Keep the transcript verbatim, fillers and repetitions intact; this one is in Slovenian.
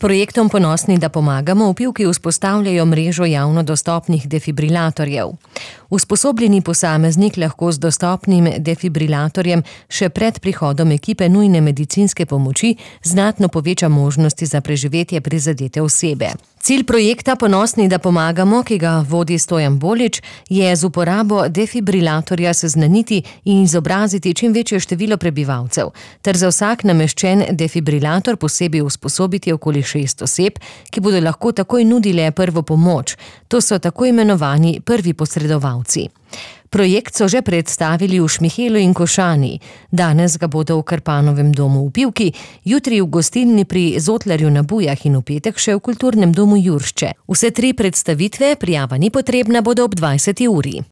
projektom Ponosni, da pomagamo v Pivki vzpostavljajo mrežo javno dostopnih defibrilatorjev. Usposobljeni posameznik lahko z dostopnim defibrilatorjem še pred prihodom ekipe nujne medicinske pomoči znatno poveča možnosti za preživetje prizadete osebe. Cilj projekta Ponosni, da pomagamo, ki ga vodi Stojan Bolič, je z uporabo defibrilatorja seznaniti in izobraziti čim večje število prebivalcev, ter za vsak nameščen defibrilator posebej usposobiti okoli šest oseb, ki bodo lahko takoj nudile prvo pomoč. To so tako imenovani prvi posredovalci. Projekt so že predstavili v Šmihelu in Košani. Danes ga bodo v Krpanovem domu v Pivki, jutri v gostilni pri Zotlarju na Bujah in v petek še v kulturnem domu Juršče. Vse tri predstavitve, prijava ni potrebna, bodo ob dvajseti uri.